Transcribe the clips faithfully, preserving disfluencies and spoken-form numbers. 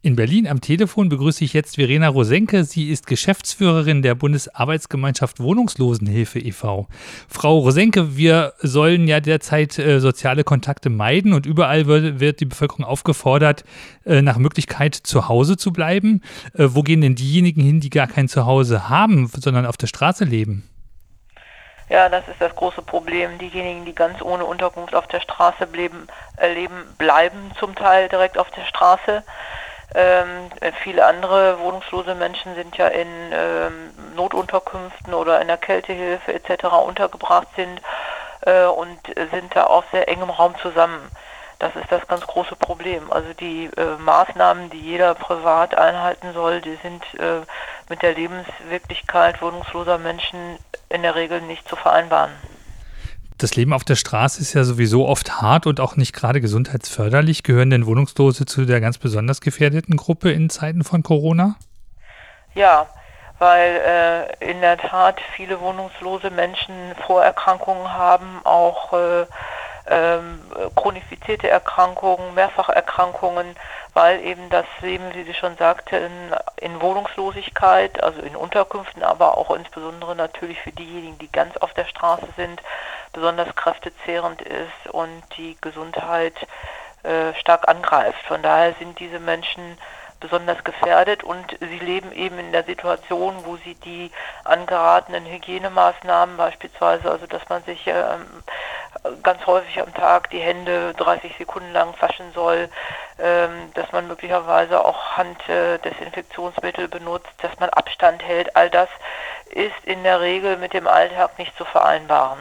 In Berlin am Telefon begrüße ich jetzt Verena Rosenke. Sie ist Geschäftsführerin der Bundesarbeitsgemeinschaft Wohnungslosenhilfe e V Frau Rosenke, wir sollen ja derzeit äh, soziale Kontakte meiden und überall wird, wird die Bevölkerung aufgefordert, äh, nach Möglichkeit zu Hause zu bleiben. Äh, wo gehen denn diejenigen hin, die gar kein Zuhause haben, sondern auf der Straße leben? Ja, das ist das große Problem. Diejenigen, die ganz ohne Unterkunft auf der Straße leben, äh, leben bleiben zum Teil direkt auf der Straße. Ähm, viele andere wohnungslose Menschen sind ja in ähm, Notunterkünften oder in der Kältehilfe et cetera untergebracht sind äh, und sind da auf sehr engem Raum zusammen. Das ist das ganz große Problem. Also die äh, Maßnahmen, die jeder privat einhalten soll, die sind äh, mit der Lebenswirklichkeit wohnungsloser Menschen in der Regel nicht zu vereinbaren. Das Leben auf der Straße ist ja sowieso oft hart und auch nicht gerade gesundheitsförderlich. Gehören denn Wohnungslose zu der ganz besonders gefährdeten Gruppe in Zeiten von Corona? Ja, weil äh, in der Tat viele wohnungslose Menschen Vorerkrankungen haben, auch äh, ähm, chronifizierte Erkrankungen, Mehrfacherkrankungen, weil eben das Leben, wie Sie schon sagten, in, in Wohnungslosigkeit, also in Unterkünften, aber auch insbesondere natürlich für diejenigen, die ganz auf der Straße sind, besonders kräftezehrend ist und die Gesundheit äh, stark angreift. Von daher sind diese Menschen besonders gefährdet und sie leben eben in der Situation, wo sie die angeratenen Hygienemaßnahmen beispielsweise, also dass man sich ähm, ganz häufig am Tag die Hände dreißig Sekunden lang waschen soll, ähm, dass man möglicherweise auch Handdesinfektionsmittel benutzt, dass man Abstand hält, all das ist in der Regel mit dem Alltag nicht zu vereinbaren.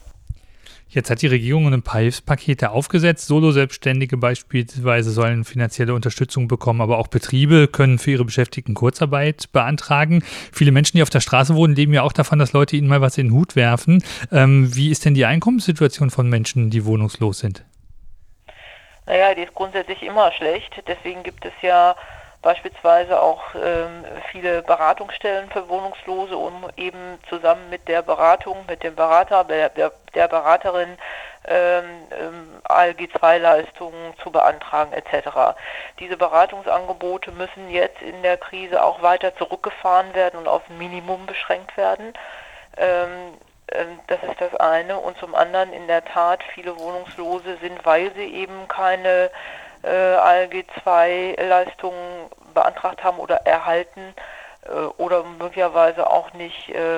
Jetzt hat die Regierung ein paar Hilfspakete aufgesetzt. Solo-Selbstständige beispielsweise sollen finanzielle Unterstützung bekommen, aber auch Betriebe können für ihre Beschäftigten Kurzarbeit beantragen. Viele Menschen, die auf der Straße wohnen, leben ja auch davon, dass Leute ihnen mal was in den Hut werfen. Ähm, wie ist denn die Einkommenssituation von Menschen, die wohnungslos sind? Naja, die ist grundsätzlich immer schlecht. Deswegen gibt es ja beispielsweise auch ähm, viele Beratungsstellen für Wohnungslose, um eben zusammen mit der Beratung, mit dem Berater, der, der, der Beraterin ähm, ähm, A L G zwei Leistungen zu beantragen et cetera. Diese Beratungsangebote müssen jetzt in der Krise auch weiter zurückgefahren werden und auf ein Minimum beschränkt werden. Ähm, ähm, das ist das eine. Und zum anderen in der Tat, viele Wohnungslose sind, weil sie eben keine A L G zwei Leistungen beantragt haben oder erhalten äh, oder möglicherweise auch nicht äh, äh,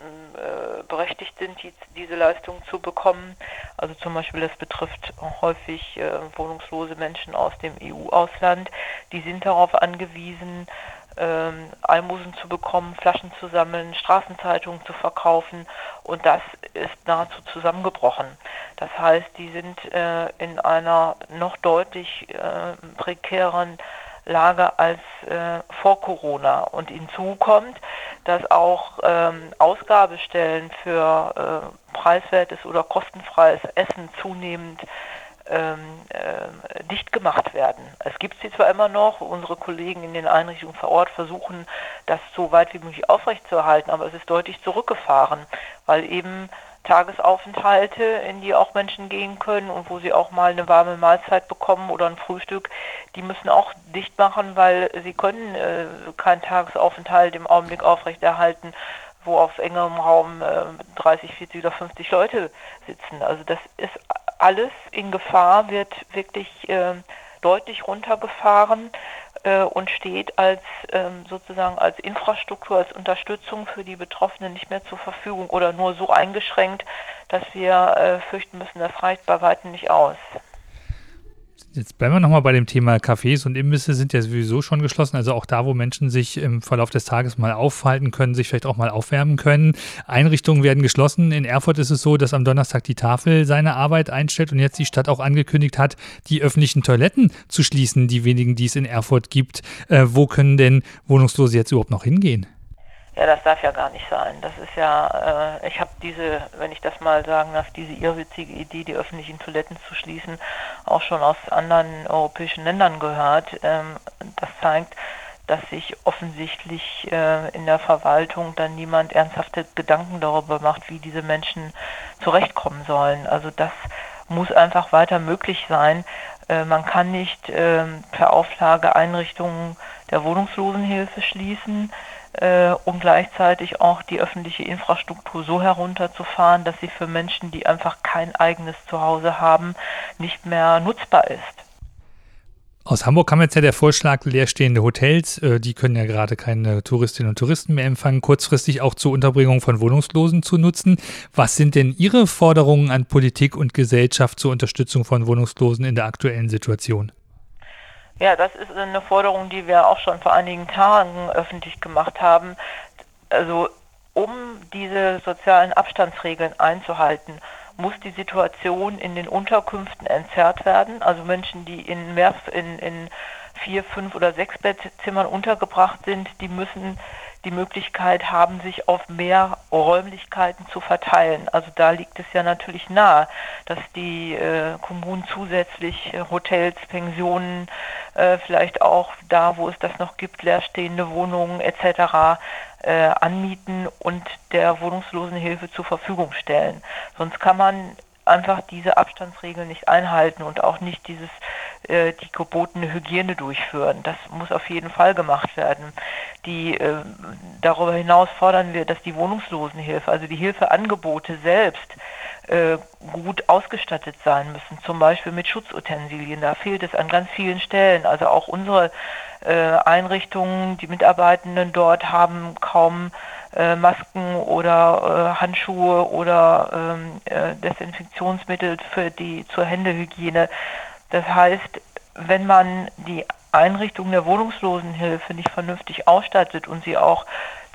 berechtigt sind, die, diese Leistungen zu bekommen. Also zum Beispiel, das betrifft häufig äh, wohnungslose Menschen aus dem E U-Ausland. Die sind darauf angewiesen, ähm, Almosen zu bekommen, Flaschen zu sammeln, Straßenzeitungen zu verkaufen und das ist nahezu zusammengebrochen. Das heißt, die sind äh, in einer noch deutlich äh, prekären Lage als äh, vor Corona. Und hinzu kommt, dass auch ähm, Ausgabestellen für äh, preiswertes oder kostenfreies Essen zunehmend ähm, äh, dicht gemacht werden. Es gibt sie zwar immer noch, unsere Kollegen in den Einrichtungen vor Ort versuchen, das so weit wie möglich aufrechtzuerhalten, aber es ist deutlich zurückgefahren, weil eben Tagesaufenthalte, in die auch Menschen gehen können und wo sie auch mal eine warme Mahlzeit bekommen oder ein Frühstück, die müssen auch dicht machen, weil sie können äh, keinen Tagesaufenthalt im Augenblick aufrechterhalten, wo auf engerem Raum äh, dreißig, vierzig oder fünfzig Leute sitzen. Also das ist alles in Gefahr, wird wirklich äh, deutlich runtergefahren äh, und steht als ähm, sozusagen als Infrastruktur, als Unterstützung für die Betroffenen nicht mehr zur Verfügung oder nur so eingeschränkt, dass wir äh, fürchten müssen, das reicht bei weitem nicht aus. Jetzt bleiben wir nochmal bei dem Thema Cafés und Imbisse sind ja sowieso schon geschlossen, also auch da, wo Menschen sich im Verlauf des Tages mal aufhalten können, sich vielleicht auch mal aufwärmen können. Einrichtungen werden geschlossen. In Erfurt ist es so, dass am Donnerstag die Tafel seine Arbeit einstellt und jetzt die Stadt auch angekündigt hat, die öffentlichen Toiletten zu schließen, die wenigen, die es in Erfurt gibt. Äh, wo können denn Wohnungslose jetzt überhaupt noch hingehen? Ja, das darf ja gar nicht sein. Das ist ja, äh, ich habe diese, wenn ich das mal sagen darf, diese irrwitzige Idee, die öffentlichen Toiletten zu schließen, auch schon aus anderen europäischen Ländern gehört. Ähm, das zeigt, dass sich offensichtlich äh, in der Verwaltung dann niemand ernsthafte Gedanken darüber macht, wie diese Menschen zurechtkommen sollen. Also das muss einfach weiter möglich sein. Äh, man kann nicht äh, per Auflage Einrichtungen der Wohnungslosenhilfe schließen äh, und gleichzeitig auch die öffentliche Infrastruktur so herunterzufahren, dass sie für Menschen, die einfach kein eigenes Zuhause haben, nicht mehr nutzbar ist. Aus Hamburg kam jetzt ja der Vorschlag, leerstehende Hotels, äh, die können ja gerade keine Touristinnen und Touristen mehr empfangen, kurzfristig auch zur Unterbringung von Wohnungslosen zu nutzen. Was sind denn Ihre Forderungen an Politik und Gesellschaft zur Unterstützung von Wohnungslosen in der aktuellen Situation? Ja, das ist eine Forderung, die wir auch schon vor einigen Tagen öffentlich gemacht haben. Also um diese sozialen Abstandsregeln einzuhalten, muss die Situation in den Unterkünften entzerrt werden. Also Menschen, die in mehr, in, in vier, fünf oder sechs Bettzimmern untergebracht sind, die müssen die Möglichkeit haben, sich auf mehr Räumlichkeiten zu verteilen. Also da liegt es ja natürlich nahe, dass die äh, Kommunen zusätzlich äh, Hotels, Pensionen, äh, vielleicht auch da, wo es das noch gibt, leerstehende Wohnungen et cetera Äh, anmieten und der Wohnungslosenhilfe zur Verfügung stellen. Sonst kann man einfach diese Abstandsregeln nicht einhalten und auch nicht dieses äh, die gebotene Hygiene durchführen. Das muss auf jeden Fall gemacht werden. Die, äh, darüber hinaus fordern wir, dass die Wohnungslosenhilfe, also die Hilfeangebote selbst, äh, gut ausgestattet sein müssen, zum Beispiel mit Schutzutensilien. Da fehlt es an ganz vielen Stellen. Also auch unsere äh, Einrichtungen, die Mitarbeitenden dort haben kaum äh, Masken oder äh, Handschuhe oder ähm, äh, Desinfektionsmittel für die zur Händehygiene. Das heißt, wenn man die Einrichtungen der Wohnungslosenhilfe nicht vernünftig ausstattet und sie auch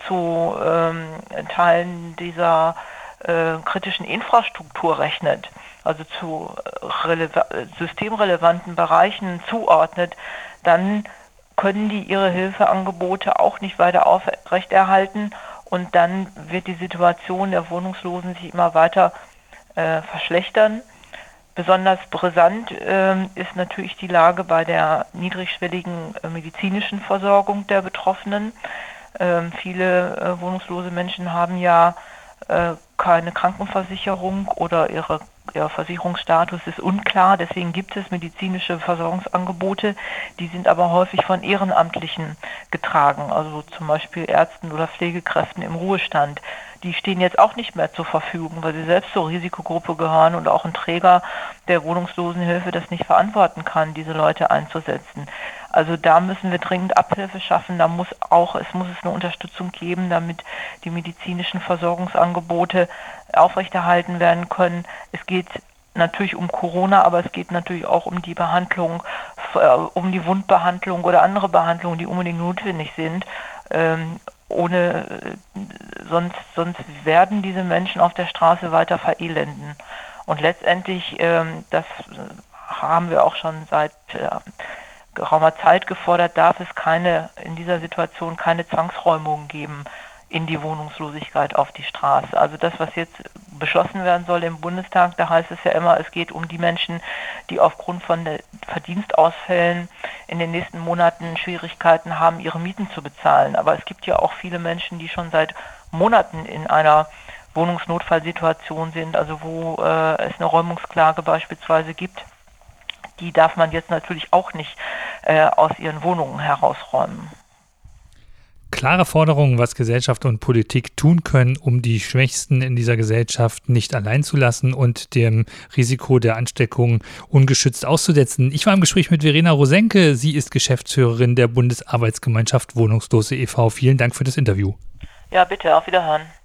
zu ähm, Teilen dieser äh, kritischen Infrastruktur rechnet, also zu releva- systemrelevanten Bereichen zuordnet, dann können die ihre Hilfeangebote auch nicht weiter aufrechterhalten und dann wird die Situation der Wohnungslosen sich immer weiter äh, verschlechtern. Besonders brisant äh, ist natürlich die Lage bei der niedrigschwelligen äh, medizinischen Versorgung der Betroffenen. Äh, viele äh, wohnungslose Menschen haben ja äh, keine Krankenversicherung oder ihre Der Versicherungsstatus ist unklar, deswegen gibt es medizinische Versorgungsangebote, die sind aber häufig von Ehrenamtlichen getragen, also zum Beispiel Ärzten oder Pflegekräften im Ruhestand. Die stehen jetzt auch nicht mehr zur Verfügung, weil sie selbst zur Risikogruppe gehören und auch ein Träger der Wohnungslosenhilfe das nicht verantworten kann, diese Leute einzusetzen. Also da müssen wir dringend Abhilfe schaffen, da muss auch, es muss es eine Unterstützung geben, damit die medizinischen Versorgungsangebote aufrechterhalten werden können. Es geht natürlich um Corona, aber es geht natürlich auch um die Behandlung, um die Wundbehandlung oder andere Behandlungen, die unbedingt notwendig sind. Ähm, ohne, sonst, sonst werden diese Menschen auf der Straße weiter verelenden. Und letztendlich, ähm, das haben wir auch schon seit äh, geraumer Zeit gefordert, darf es keine, in dieser Situation keine Zwangsräumungen geben in die Wohnungslosigkeit auf die Straße. Also das, was jetzt beschlossen werden soll im Bundestag, da heißt es ja immer, es geht um die Menschen, die aufgrund von Verdienstausfällen in den nächsten Monaten Schwierigkeiten haben, ihre Mieten zu bezahlen. Aber es gibt ja auch viele Menschen, die schon seit Monaten in einer Wohnungsnotfallsituation sind, also wo äh, es eine Räumungsklage beispielsweise gibt. Die darf man jetzt natürlich auch nicht äh, aus ihren Wohnungen herausräumen. Klare Forderungen, was Gesellschaft und Politik tun können, um die Schwächsten in dieser Gesellschaft nicht allein zu lassen und dem Risiko der Ansteckung ungeschützt auszusetzen. Ich war im Gespräch mit Verena Rosenke. Sie ist Geschäftsführerin der Bundesarbeitsgemeinschaft Wohnungslose e V Vielen Dank für das Interview. Ja, bitte, auf Wiederhören.